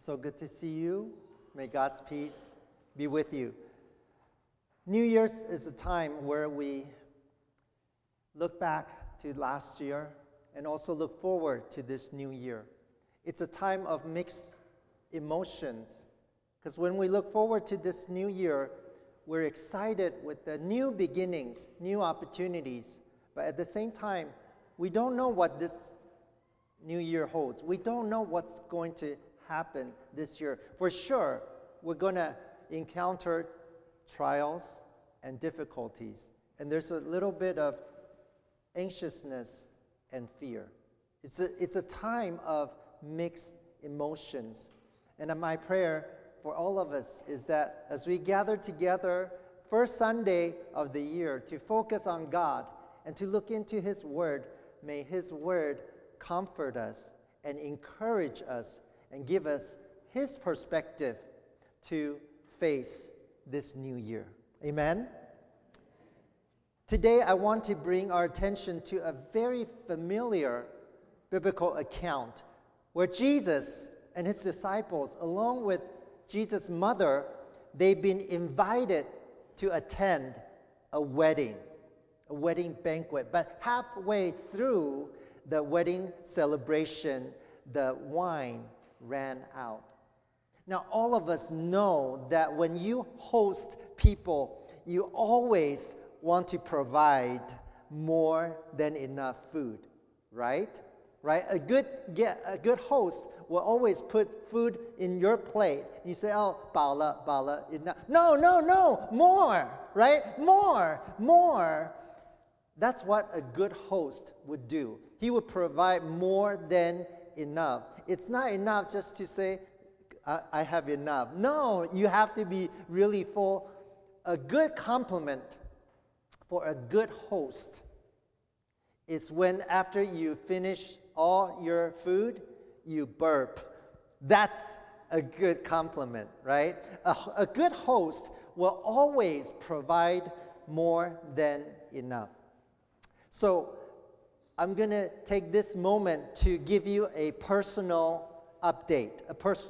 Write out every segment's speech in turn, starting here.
So good to see you. May God's peace be with you. New Year's is a time where we look back to last year and also look forward to this new year. It's a time of mixed emotions because when we look forward to this new year, we're excited with the new beginnings, new opportunities, but at the same time, we don't know what this new year holds. We don't know what's going to happen this year. For sure, we're going to encounter trials and difficulties, and there's a little bit of anxiousness and fear. It's a time of mixed emotions. And my prayer for all of us is that as we gather together first Sunday of the year to focus on God and to look into His Word, may His Word comfort us and encourage us and give us His perspective to face this new year. Amen? Today, I want to bring our attention to a very familiar biblical account where Jesus and His disciples, along with Jesus' mother, they've been invited to attend a wedding banquet. But halfway through the wedding celebration, the wine ran out. Now, all of us know that when you host people, you always want to provide more than enough food, right? Right? A good host will always put food in your plate. You say, "Oh, 饱了, enough." No, more, right? More. That's what a good host would do. He would provide more than enough. It's not enough just to say, I have enough. No, you have to be really full. A good compliment for a good host is when after you finish all your food, you burp. That's a good compliment, right? A good host will always provide more than enough. So I'm going to take this moment to give you a personal update.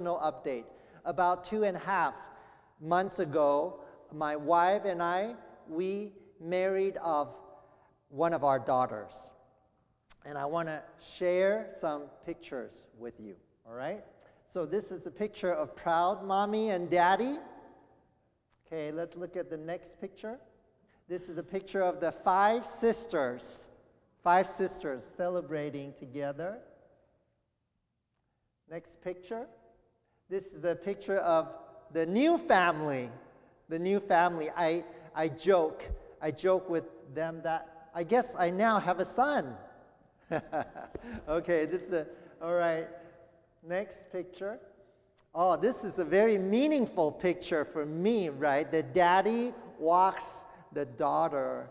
About 2.5 months ago, my wife and I, we married off one of our daughters. And I want to share some pictures with you, all right? So this is a picture of proud mommy and daddy. Okay, let's look at the next picture. This is a picture of the 5 sisters celebrating together. Next picture. This is a picture of the new family. I joke with them that I guess I now have a son. Okay, all right. Next picture. Oh, this is a very meaningful picture for me, right? The daddy walks the daughter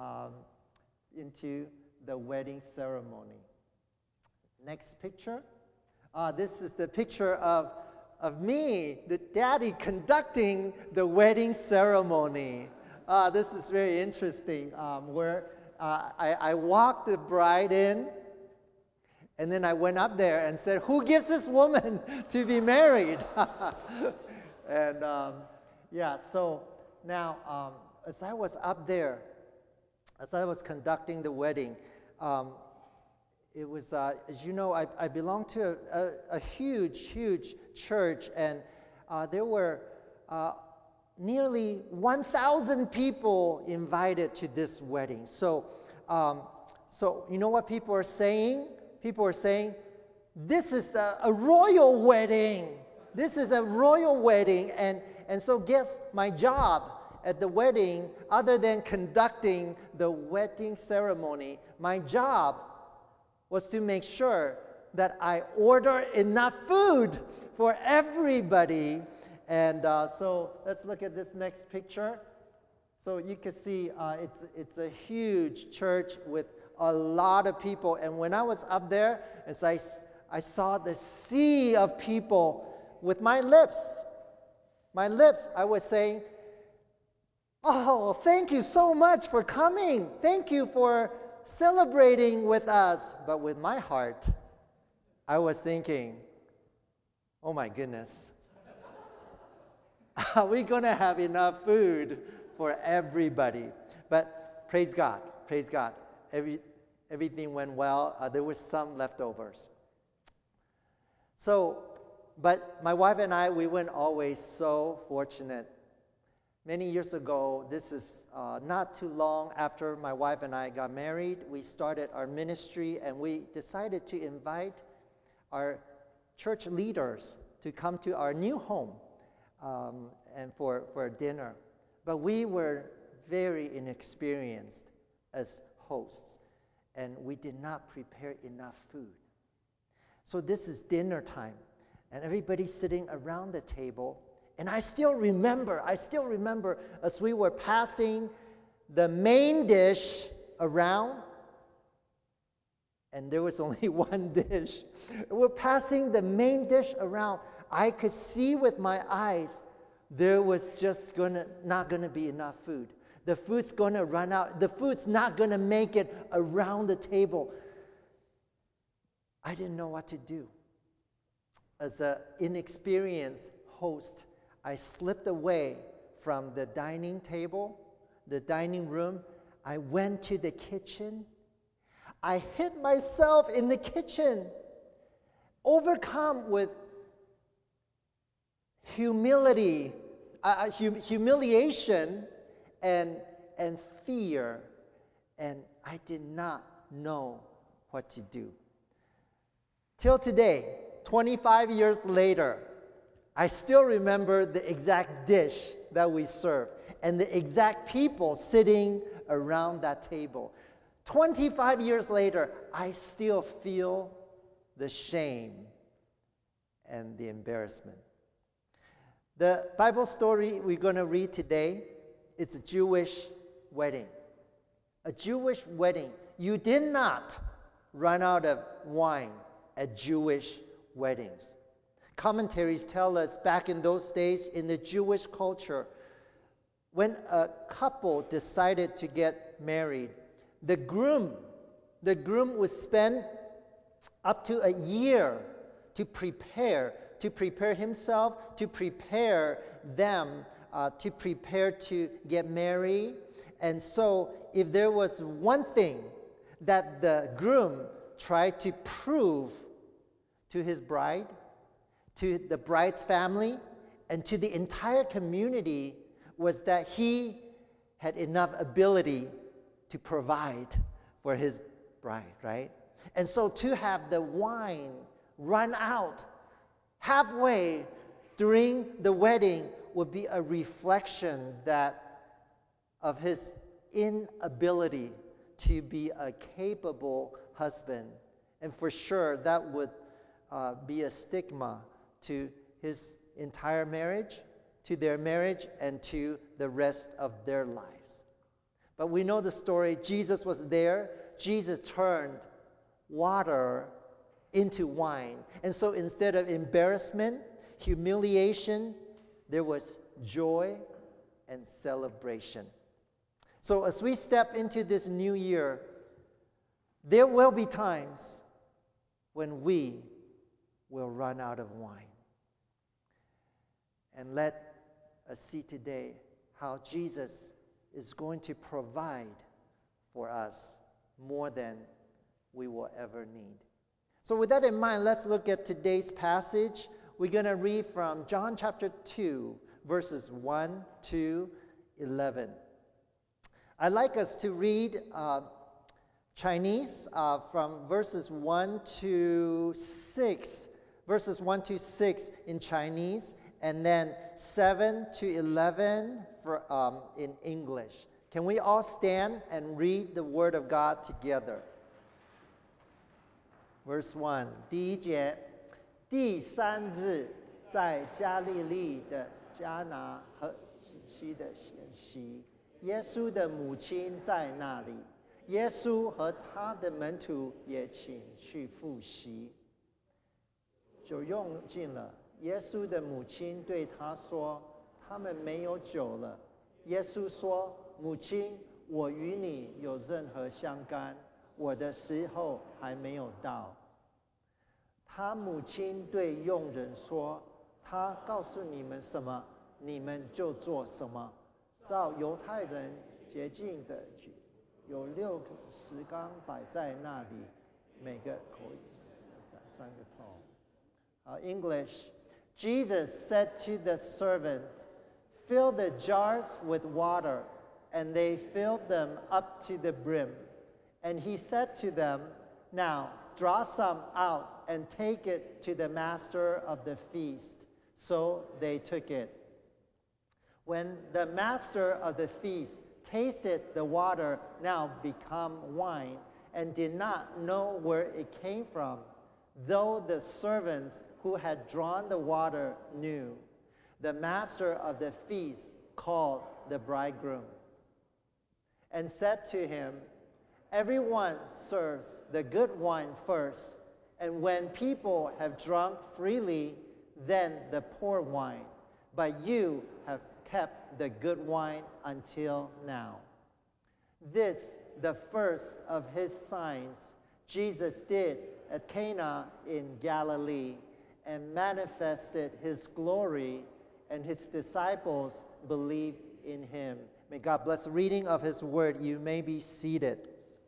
into the wedding ceremony. Next picture. This is the picture of me, the daddy, conducting the wedding ceremony. This is very interesting, where I walked the bride in, and then I went up there and said, "Who gives this woman to be married?" And so now as I was up there, as I was conducting the wedding, it was, as you know, I belong to a huge church, and there were nearly 1,000 people invited to this wedding. So you know what people are saying? People are saying, "This is a royal wedding. This is a royal wedding." And so guess my job at the wedding, other than conducting the wedding ceremony, my job was to make sure that I order enough food for everybody. And so let's look at this next picture. So you can see it's a huge church with a lot of people. And when I was up there, as I saw the sea of people, with my lips, I was saying, "Oh, thank you so much for coming. Thank you for celebrating with us." But with my heart, I was thinking, Oh my goodness. Are we going to have enough food for everybody? But praise God, praise God. Everything went well. There was some leftovers. So, but my wife and I, we weren't always so fortunate. Many years ago, this is not too long after my wife and I got married, we started our ministry and we decided to invite our church leaders to come to our new home and for dinner. But we were very inexperienced as hosts, and we did not prepare enough food. So this is dinner time, and everybody's sitting around the table. And I still remember as we were passing the main dish around, and there was only one dish. We're passing the main dish around. I could see with my eyes there was just not gonna be enough food. The food's gonna run out. The food's not gonna make it around the table. I didn't know what to do. As an inexperienced host, I slipped away from the dining table, the dining room. I went to the kitchen. I hid myself in the kitchen, overcome with humiliation and fear, and I did not know what to do. Till today, 25 years later, I still remember the exact dish that we served and the exact people sitting around that table. 25 years later, I still feel the shame and the embarrassment. The Bible story we're going to read today, it's a Jewish wedding. A Jewish wedding. You did not run out of wine at Jewish weddings. Commentaries tell us back in those days, in the Jewish culture, when a couple decided to get married, the groom would spend up to a year to prepare himself, to prepare them, to prepare to get married. And so if there was one thing that the groom tried to prove to his bride, to the bride's family, and to the entire community, was that he had enough ability to provide for his bride, right? And so to have the wine run out halfway during the wedding would be a reflection of his inability to be a capable husband. And for sure, that would be a stigma to his entire marriage, to their marriage, and to the rest of their lives. But we know the story. Jesus was there. Jesus turned water into wine. And so instead of embarrassment, humiliation, there was joy and celebration. So as we step into this new year, there will be times when we will run out of wine. And let us see today how Jesus is going to provide for us more than we will ever need. So with that in mind, let's look at today's passage. We're going to read from John chapter 2, verses 1 to 11. I'd like us to read Chinese from verses 1 to 6, in Chinese, and then 7 to 11 in English. Can we all stand and read the Word of God together? Verse 1, 第一节，第三日，在加利利的迦拿河西的咸溪，耶稣的母亲在那里，耶稣和他的门徒也请去赴席。酒用尽了，耶稣的母亲对他说：“他们没有酒了。”耶稣说：“母亲，我与你有任何相干？我的时候还没有到。” 他母亲对佣人说：“他告诉你们什么，你们就做什么。”照犹太人洁净的举，有6个石缸摆在那里，每个口3个头。English. Jesus said to the servants, "Fill the jars with water," and they filled them up to the brim. And he said to them, "Now draw some out and take it to the master of the feast." So they took it. When the master of the feast tasted the water now become wine, and did not know where it came from, though the servants who had drawn the water knew, the master of the feast called the bridegroom and said to him, "Everyone serves the good wine first, and when people have drunk freely, then the poor wine. But you have kept the good wine until now." This, the first of his signs, Jesus did at Cana in Galilee, and manifested his glory, and his disciples believed in him. May God bless the reading of his word. You may be seated.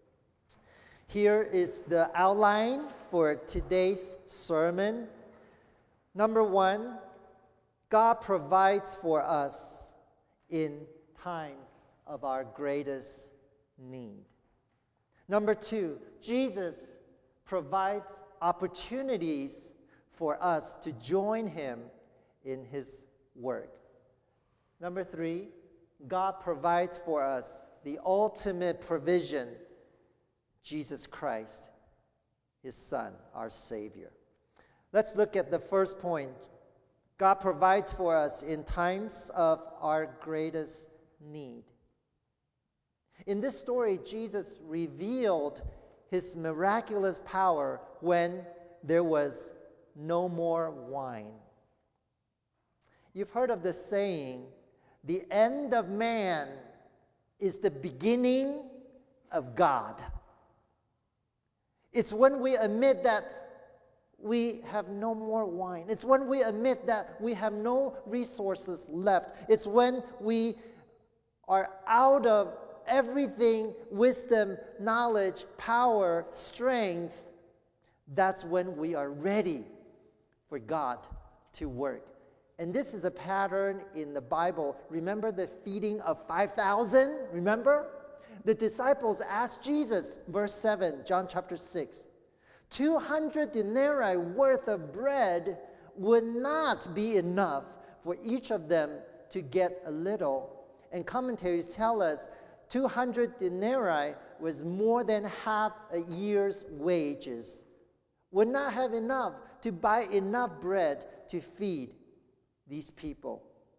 Here is the outline for today's sermon. Number 1, God provides for us in times of our greatest need. Number 2, Jesus provides opportunities for us to join him in his work. Number 3, God provides for us the ultimate provision, Jesus Christ, his Son, our Savior. Let's look at the first point. God provides for us in times of our greatest need. In this story, Jesus revealed his miraculous power when there was no more wine. You've heard of the saying, "The end of man is the beginning of God." It's when we admit that we have no more wine. It's when we admit that we have no resources left. It's when we are out of everything, wisdom, knowledge, power, strength. That's when we are ready for God to work. And this is a pattern in the Bible. Remember the feeding of 5,000? Remember? The disciples asked Jesus, verse 7, John chapter 6, 200 denarii worth of bread would not be enough for each of them to get a little. And commentaries tell us 200 denarii was more than half a year's wages. Would not have enough to buy enough bread to feed these people.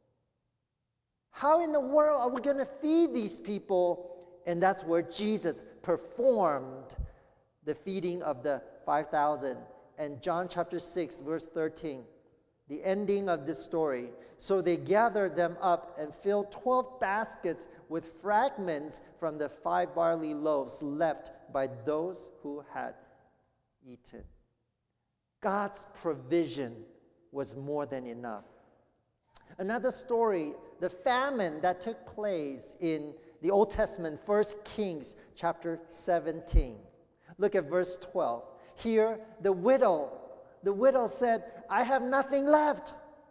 How in the world are we going to feed these people? And that's where Jesus performed the feeding of the 5,000. And John chapter 6, verse 13, the ending of this story. So they gathered them up and filled 12 baskets with fragments from the 5 barley loaves left by those who had eaten. God's provision was more than enough. Another story, the famine that took place in the Old Testament, 1 Kings chapter 17. Look at verse 12. Here, the widow said, "I have nothing left.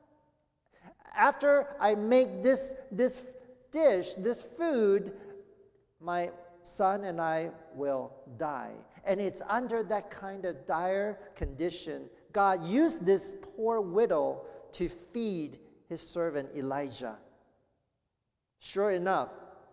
After I make this dish, this food, my son and I will die." And it's under that kind of dire condition, God used this poor widow to feed his servant Elijah. Sure enough,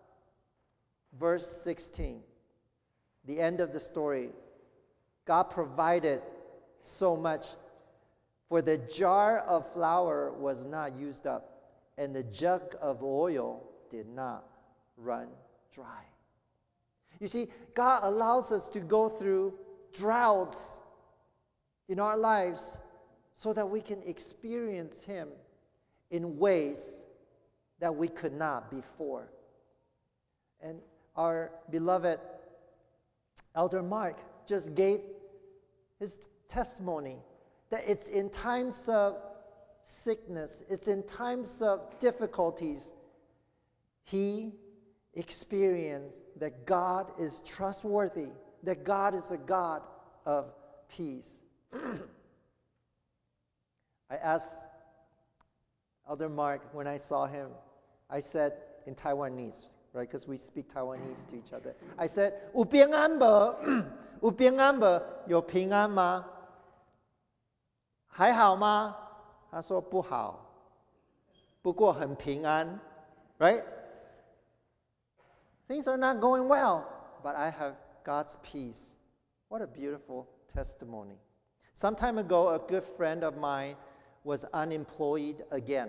verse 16, the end of the story, God provided so much, for the jar of flour was not used up, and the jug of oil did not run dry. You see, God allows us to go through droughts in our lives so that we can experience him in ways that we could not before. And our beloved Elder Mark just gave his testimony. That it's in times of sickness, it's in times of difficulties, he experienced that God is trustworthy, that God is a God of peace. I asked Elder Mark when I saw him, I said in Taiwanese, right, because we speak Taiwanese to each other. I said, 有平安不?有平安不?有平安吗?还好吗?他说不好,不过很平安, right? Things are not going well, but I have God's peace. What a beautiful testimony. Some time ago, a good friend of mine was unemployed again.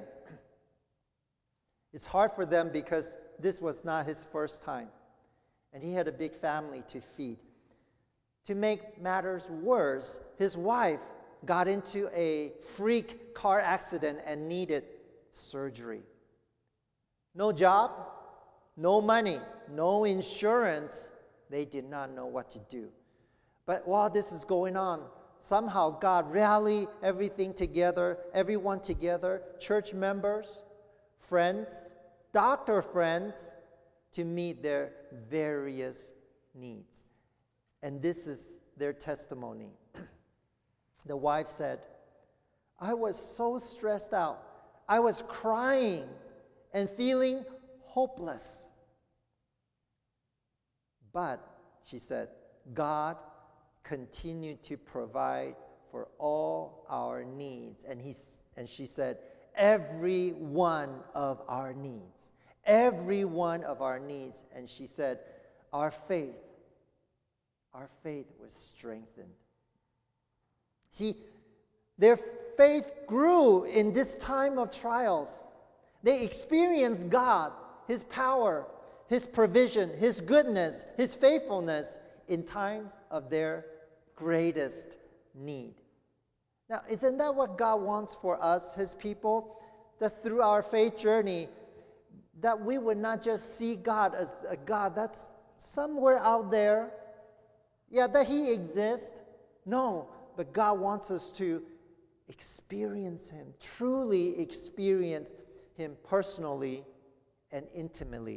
It's hard for them because this was not his first time, and he had a big family to feed. To make matters worse, his wife got into a freak car accident and needed surgery. No job, no money, no insurance. They did not know what to do. But while this is going on, somehow God rallied everything together, everyone together, church members, friends, doctor friends, to meet their various needs. And this is their testimony. The wife said, I was so stressed out. I was crying and feeling hopeless. But, she said, God continued to provide for all our needs. And she said, every one of our needs. Every one of our needs. And she said, our faith was strengthened. See, their faith grew in this time of trials. They experienced God, His power, His provision, His goodness, His faithfulness in times of their greatest need. Now, isn't that what God wants for us, His people? That through our faith journey, that we would not just see God as a God that's somewhere out there. Yeah, that He exists. No, but God wants us to experience Him, truly experience Him personally and intimately.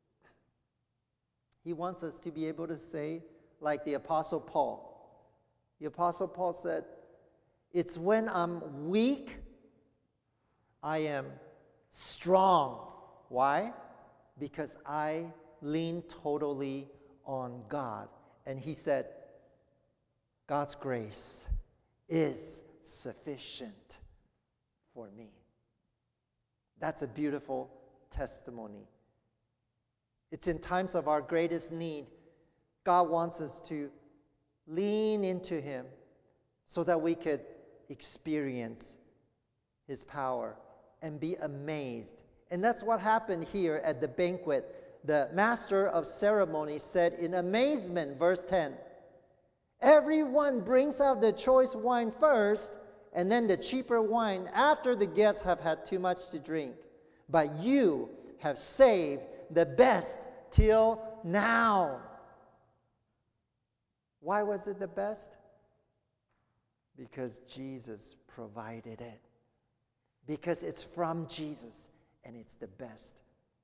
He wants us to be able to say, like the Apostle Paul. The Apostle Paul said, it's when I'm weak, I am strong. Why? Because I lean totally on God. And he said, God's grace is sufficient for me. That's a beautiful testimony. It's in times of our greatest need, God wants us to lean into Him so that we could experience His power and be amazed. And that's what happened here at the banquet. The master of ceremonies said in amazement, verse 10, everyone brings out the choice wine first, and then the cheaper wine after the guests have had too much to drink. But you have saved the best till now. Why was it the best? Because Jesus provided it. Because it's from Jesus and it's the best.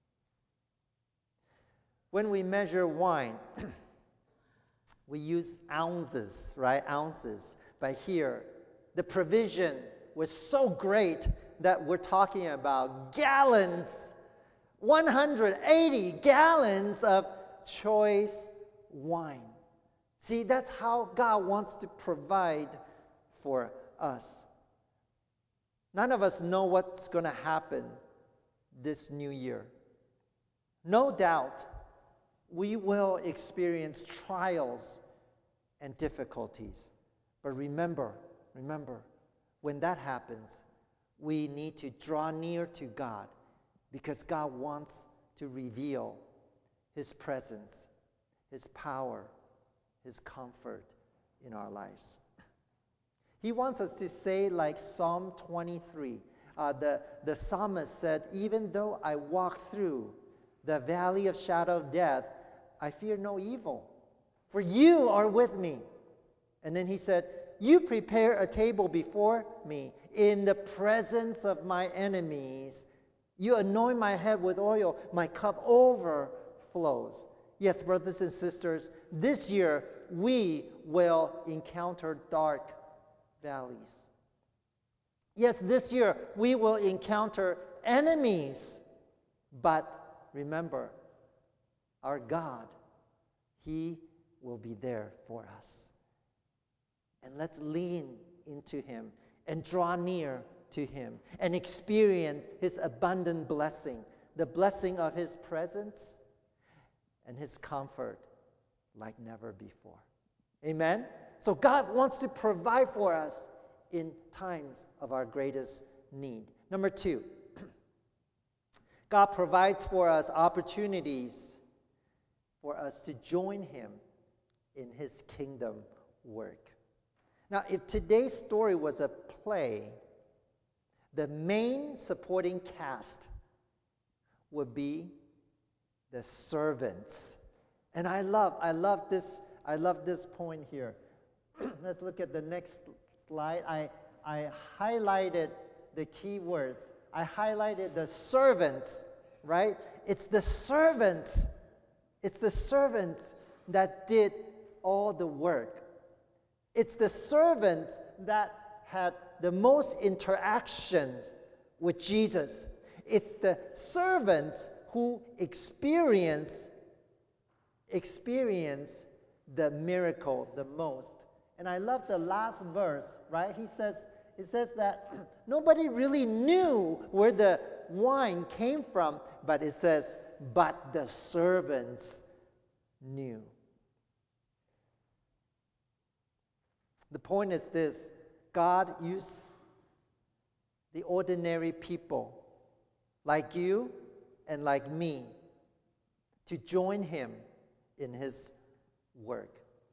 When we measure wine, we use ounces, right? Ounces. But here, the provision was so great that we're talking about gallons, 180 gallons of choice wine. See, that's how God wants to provide for us. None of us know what's going to happen this new year. No doubt, we will experience trials and difficulties. But remember, when that happens, we need to draw near to God because God wants to reveal His presence, His power, His comfort in our lives. He wants us to say like Psalm 23. The psalmist said, even though I walk through the valley of shadow of death, I fear no evil, for you are with me. And then he said, you prepare a table before me in the presence of my enemies. You anoint my head with oil, my cup overflows. Yes, brothers and sisters, this year we will encounter dark valleys. Yes, this year we will encounter enemies. But remember, our God, He will be there for us. And let's lean into Him and draw near to Him and experience His abundant blessing, the blessing of His presence and His comfort like never before. Amen? So God wants to provide for us in times of our greatest need. Number 2, God provides for us opportunities for us to join Him in His kingdom work. Now, if today's story was a play, the main supporting cast would be the servants. And I love this point here. Let's look at the next slide. I highlighted the key words. I highlighted the servants, right? It's the servants that did all the work. It's the servants that had the most interactions with Jesus. It's the servants who experience the miracle the most. And I love the last verse, right? It says that nobody really knew where the wine came from, but it says, but the servants knew. The point is this: God used the ordinary people like you and like me to join Him in His work.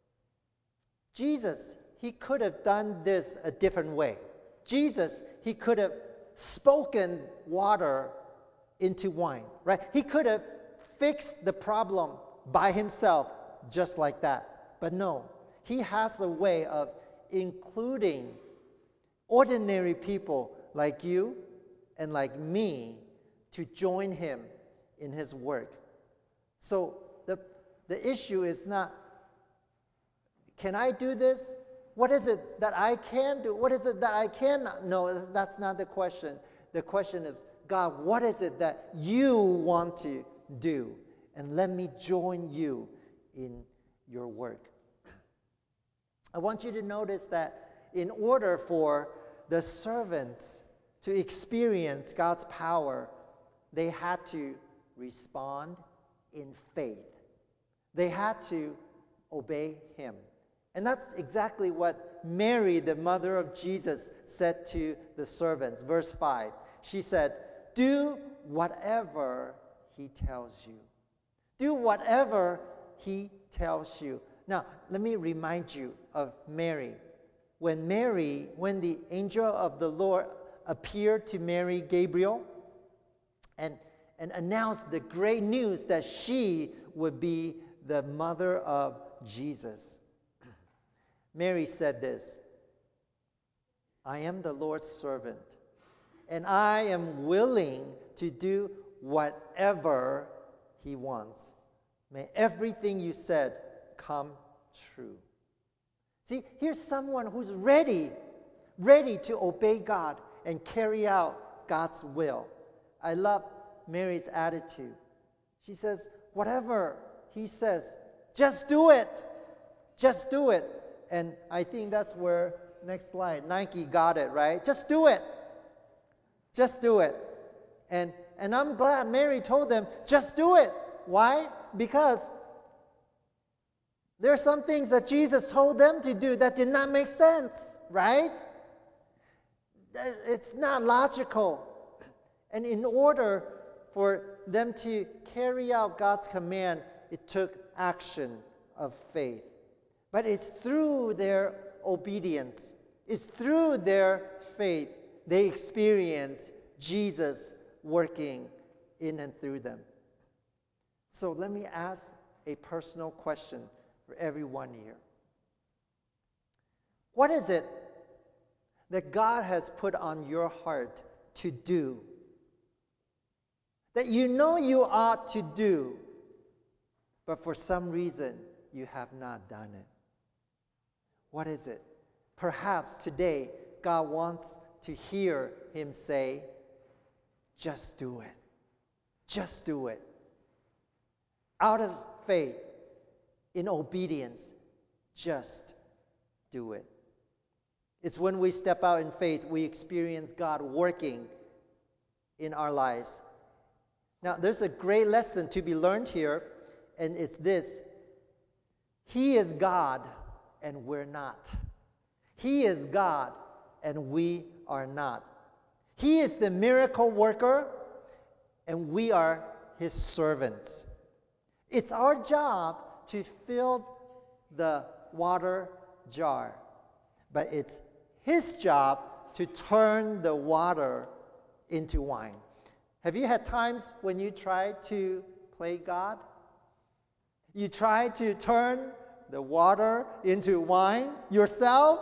Jesus, He could have done this a different way. Jesus, He could have spoken water into wine, right? He could have fixed the problem by Himself just like that. But no, He has a way of including ordinary people like you and like me to join Him in His work. So the issue is not, can I do this? What is it that I can do? What is it that I cannot? No, that's not the question. The question is, God, what is it that you want to do? And let me join you in your work. I want you to notice that in order for the servants to experience God's power, they had to respond in faith. They had to obey Him. And that's exactly what Mary, the mother of Jesus, said to the servants. Verse 5, she said, do whatever He tells you. Do whatever He tells you. Now, let me remind you of Mary. When the angel of the Lord appeared to Mary, Gabriel, and announced the great news that she would be the mother of Jesus, Mary said this: I am the Lord's servant, and I am willing to do whatever He wants. May everything you said come true. See, here's someone who's ready to obey God and carry out God's will. I love Mary's attitude. She says, whatever He says, just do it. Just do it. And I think that's where, next slide, Nike got it, right? Just do it. Just do it. And I'm glad Mary told them, just do it. Why? Because there are some things that Jesus told them to do that did not make sense, right? It's not logical. And in order for them to carry out God's command, it took action of faith. But it's through their obedience, it's through their faith, they experience Jesus working in and through them. So let me ask a personal question for everyone here. What is it that God has put on your heart to do? That you know you ought to do, but for some reason you have not done it. What is it? Perhaps today God wants to hear him say, just do it. Just do it. Out of faith, in obedience, just do it. It's when we step out in faith, we experience God working in our lives. Now, there's a great lesson to be learned here, and it's this. He is God, and we're not. He is God, and we are not. He is the miracle worker, and we are his servants. It's our job to fill the water jar, but it's his job to turn the water into wine. Have you had times when you tried to play God? You tried to turn the water into wine yourself?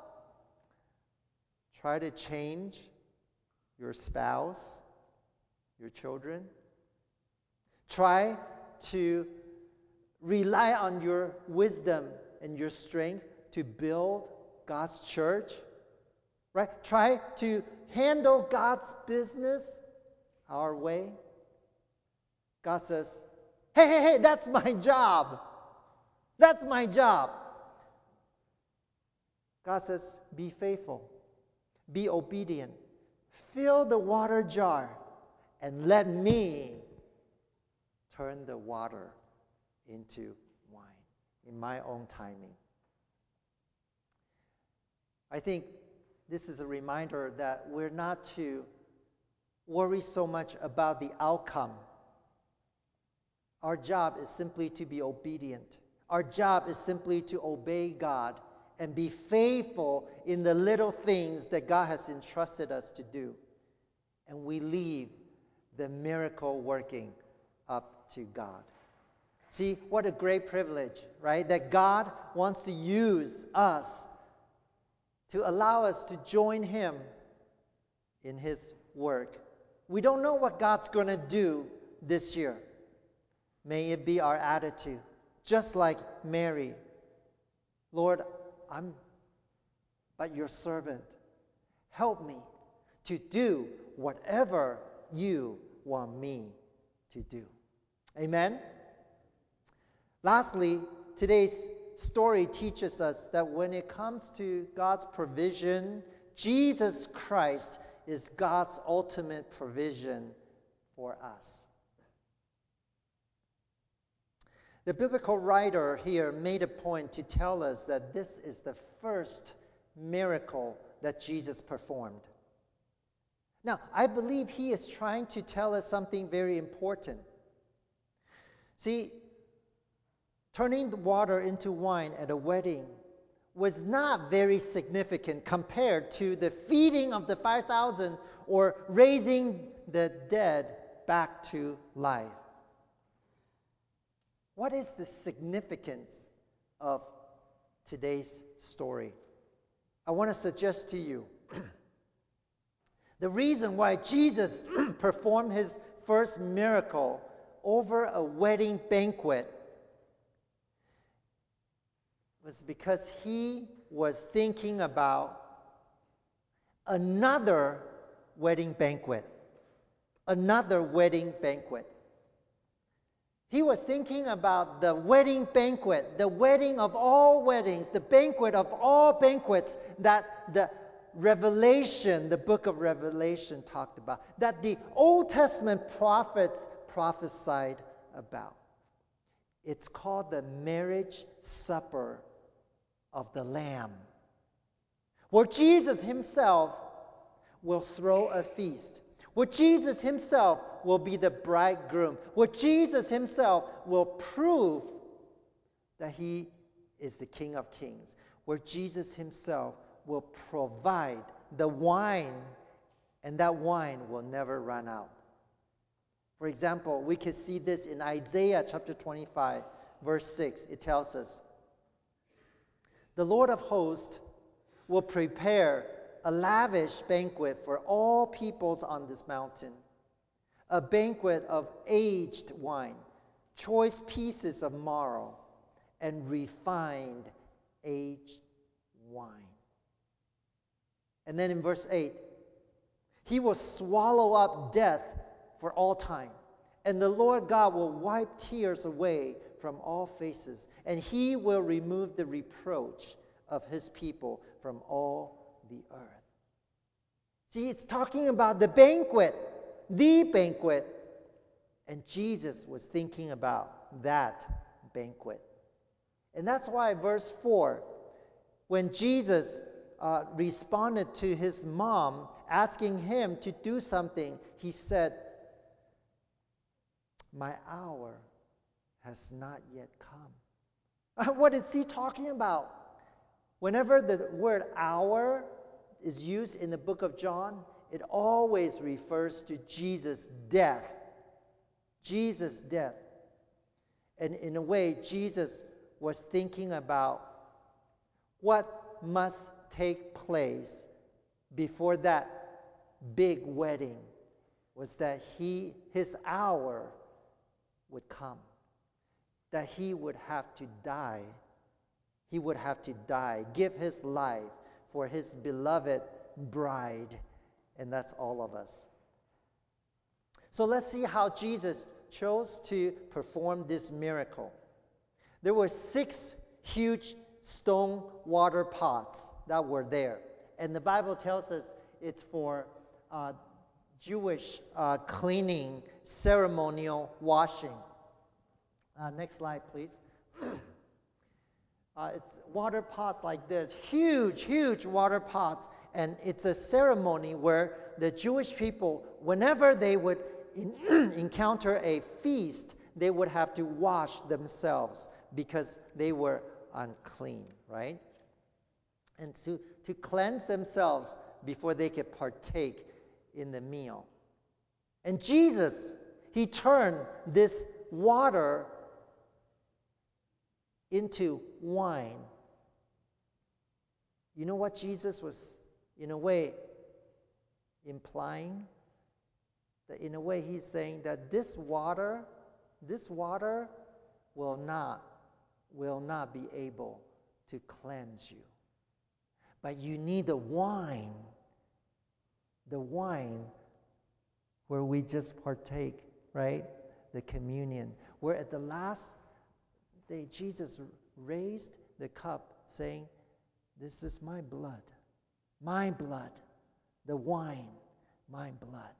Try to change your spouse, your children. Try to rely on your wisdom and your strength to build God's church. Right? Try to handle God's business our way. God says, hey, that's my job. That's my job. God says, be faithful. Be obedient. Fill the water jar and let me turn the water into wine in my own timing. I think this is a reminder that we're not to worry so much about the outcome. Our job is simply to be obedient. Our job is simply to obey God and be faithful in the little things that God has entrusted us to do. And we leave the miracle working up to God. See, what a great privilege, right? That God wants to use us to allow us to join him in his work. We don't know what God's going to do this year. May it be our attitude, just like Mary. Lord, I'm but your servant. Help me to do whatever you want me to do. Amen? Lastly, today's story teaches us that when it comes to God's provision, Jesus Christ is God's ultimate provision for us. The biblical writer here made a point to tell us that this is the first miracle that Jesus performed. Now, I believe he is trying to tell us something very important. See, turning the water into wine at a wedding was not very significant compared to the feeding of the 5,000 or raising the dead back to life. What is the significance of today's story? I want to suggest to you the reason why Jesus performed his first miracle over a wedding banquet was because he was thinking about another wedding banquet. Another wedding banquet. He was thinking about the wedding banquet, the wedding of all weddings, the banquet of all banquets that the Revelation, the book of Revelation talked about, that the Old Testament prophets prophesied about. It's called the marriage supper of the Lamb, where Jesus himself will throw a feast, where Jesus himself will be the bridegroom, where Jesus himself will prove that he is the King of Kings, where Jesus himself will provide the wine, and that wine will never run out. For example, we can see this in Isaiah chapter 25, verse 6. It tells us, "The Lord of hosts will prepare a lavish banquet for all peoples on this mountain, a banquet of aged wine, choice pieces of marrow, and refined aged wine. And then in verse 8, he will swallow up death for all time, and the Lord God will wipe tears away from all faces, and he will remove the reproach of his people from all the earth. See, it's talking about the banquet, and Jesus was thinking about that banquet. And that's why verse 4, when Jesus responded to his mom asking him to do something, he said, "My hour has not yet come." What is he talking about? Whenever the word hour is used in the book of John, it always refers to Jesus' death. Jesus' death. And in a way, Jesus was thinking about what must take place before that big wedding, was that his hour would come, that he would have to die. He would have to die, give his life for his beloved bride, and that's all of us. So let's see how Jesus chose to perform this miracle. There were 6 huge stone water pots that were there, and the Bible tells us it's for Jewish cleaning, ceremonial washing. Next slide, please. It's water pots like this, huge water pots, and it's a ceremony where the Jewish people, whenever they would encounter a feast, they would have to wash themselves because they were unclean, right? And to cleanse themselves before they could partake in the meal. And Jesus, he turned this water into wine. You know what Jesus was, in a way, implying? That in a way he's saying that this water will not be able to cleanse you. But you need the wine where we just partake, right? The communion. Where at the last day, Jesus raised the cup saying, "This is my blood, the wine, my blood.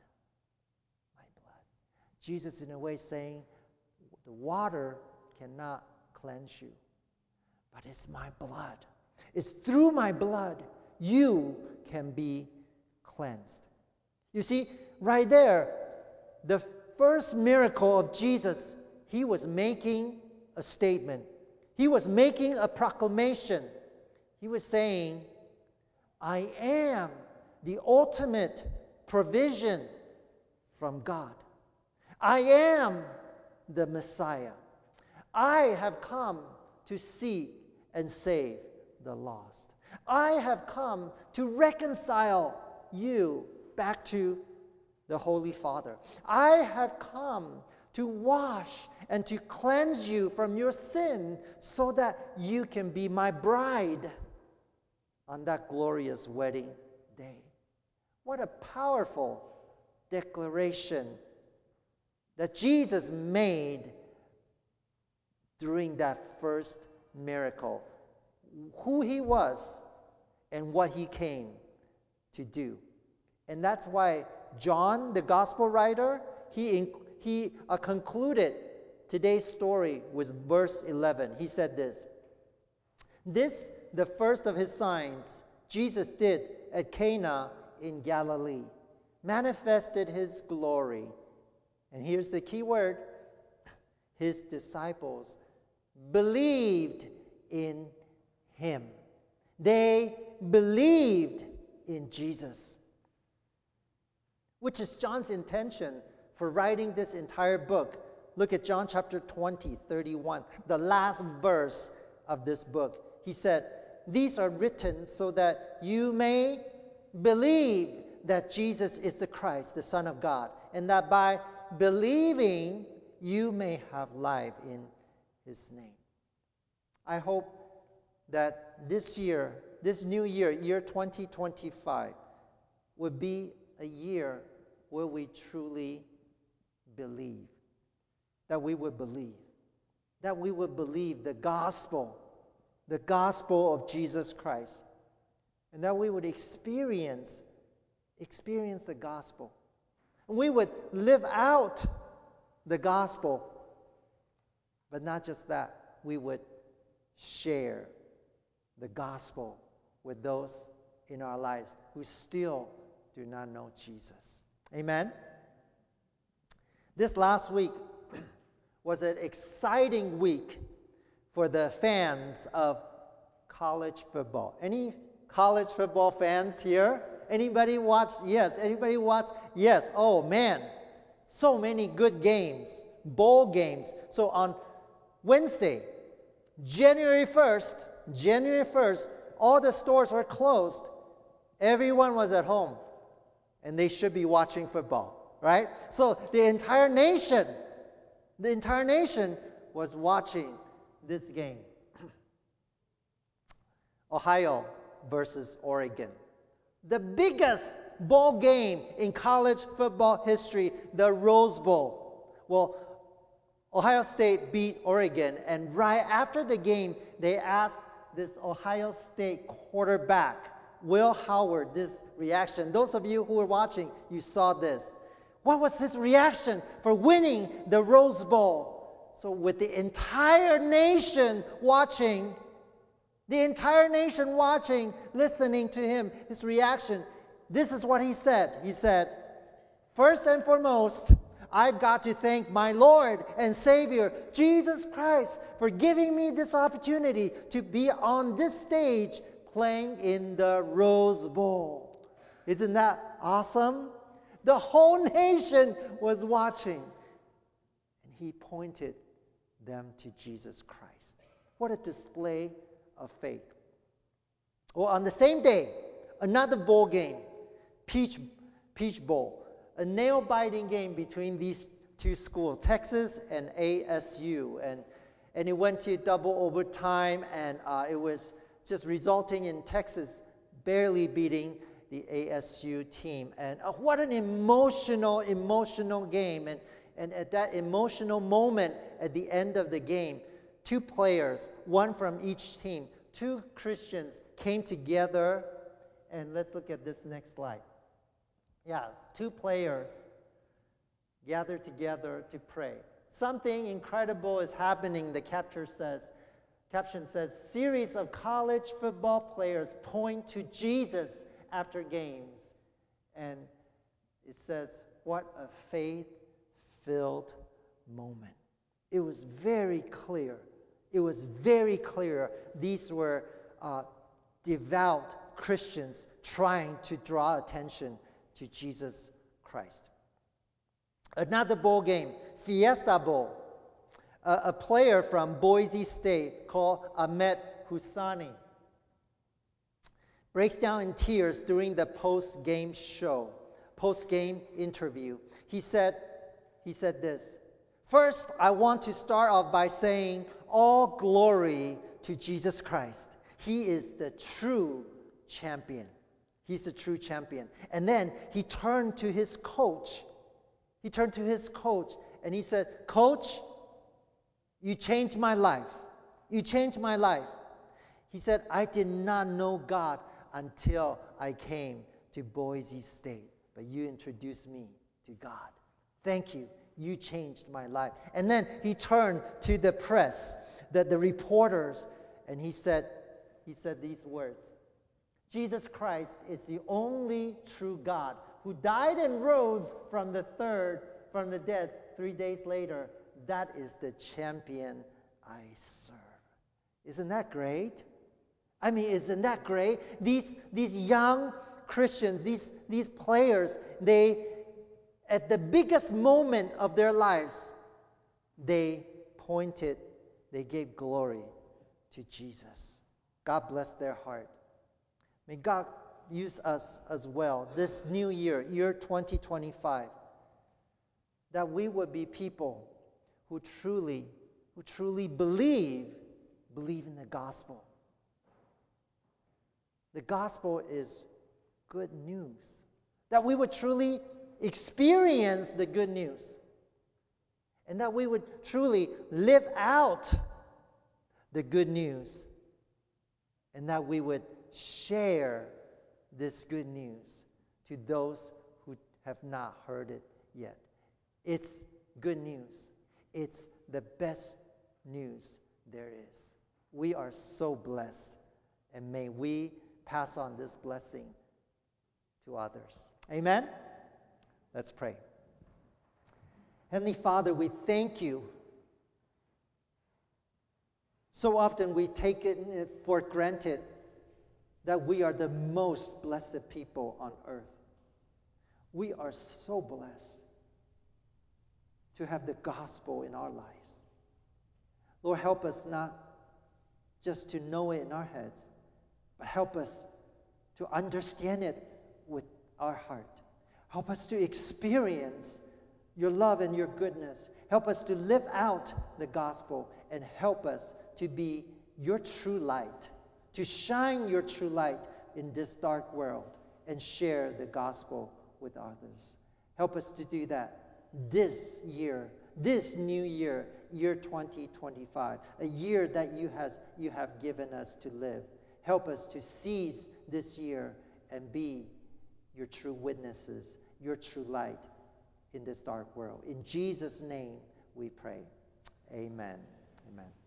Jesus, in a way, saying, the water cannot cleanse you, but it's my blood. It's through my blood you can be cleansed. You see, right there, the first miracle of Jesus, he was making a statement. He was making a proclamation. He was saying, I am the ultimate provision from God. I am the Messiah. I have come to seek and save the lost. I have come to reconcile you back to the Holy Father. I have come to wash and to cleanse you from your sin so that you can be my bride on that glorious wedding day. What a powerful declaration that Jesus made during that first miracle. Who he was and what he came to do. And that's why John, the gospel writer, he concluded today's story with verse 11. He said this, "This, the first of his signs, Jesus did at Cana in Galilee, manifested his glory." And here's the key word, his disciples believed in him. They believed in Jesus. Which is John's intention for writing this entire book. Look at John chapter 20, 31, the last verse of this book. He said, these are written so that you may believe that Jesus is the Christ, the Son of God, and that by believing you may have life in His name. I hope that this year, this new year, year 2025, would be a year where we truly believe. That we would believe. That we would believe the gospel of Jesus Christ. And that we would experience the gospel. And we would live out the gospel. But not just that, we would share the gospel with those in our lives who still do not know Jesus. Amen? This last week was an exciting week for the fans of college football. Any college football fans here? Anybody watch? Yes. Anybody watch? Yes. Oh, man. So many good games, bowl games. So on Wednesday, January 1st, all the stores were closed. Everyone was at home. And they should be watching football, right? So the entire nation was watching this game. Ohio versus Oregon. The biggest bowl game in college football history, the Rose Bowl. Well, Ohio State beat Oregon, and right after the game, they asked this Ohio State quarterback, Will Howard, this reaction. Those of you who were watching, you saw this. What was his reaction for winning the Rose Bowl? So with the entire nation watching, listening to him, his reaction, this is what he said. He said, first and foremost, I've got to thank my Lord and Savior, Jesus Christ, for giving me this opportunity to be on this stage playing in the Rose Bowl. Isn't that awesome? The whole nation was watching. And he pointed them to Jesus Christ. What a display of faith. Well, on the same day, another bowl game, Peach Bowl, a nail-biting game between these two schools, Texas and ASU. And it went to double overtime, and it was just resulting in Texas barely beating the ASU team. And what an emotional game. And at that emotional moment at the end of the game, two players, one from each team, two Christians came together. And let's look at this next slide. Yeah, two players gathered together to pray. Something incredible is happening, the caption says, series of college football players point to Jesus after games. And it says, what a faith-filled moment. It was very clear. These were devout Christians trying to draw attention to Jesus Christ. Another bowl game, Fiesta Bowl. A player from Boise State called Ahmed Husani breaks down in tears during the post-game interview. He said this, first, I want to start off by saying all glory to Jesus Christ. He is the true champion. He's the true champion. And then he turned to his coach. And he said, Coach, you changed my life. He said, I did not know God until I came to Boise State. But you introduced me to God. Thank you. You changed my life. And then he turned to the press, the reporters, and he said these words. Jesus Christ is the only true God who died and rose from the dead 3 days later. That is the champion I serve. Isn't that great? Isn't that great? These young Christians, these players, they, at the biggest moment of their lives, they gave glory to Jesus. God bless their heart. May God use us as well this new year, year 2025, that we would be people who truly believe in the gospel. The gospel is good news. That we would truly experience the good news. And that we would truly live out the good news. And that we would share this good news to those who have not heard it yet. It's good news. It's the best news there is. We are so blessed, and may we pass on this blessing to others. Amen? Let's pray. Heavenly Father, we thank you. So often we take it for granted that we are the most blessed people on earth. We are so blessed to have the gospel in our lives. Lord, help us not just to know it in our heads, but help us to understand it with our heart. Help us to experience your love and your goodness. Help us to live out the gospel, and help us to be your true light, to shine your true light in this dark world and share the gospel with others. Help us to do that this year, this new year, year 2025, a year that you have given us to live. Help us to seize this year and be your true witnesses, your true light in this dark world. In Jesus' name we pray. Amen. Amen.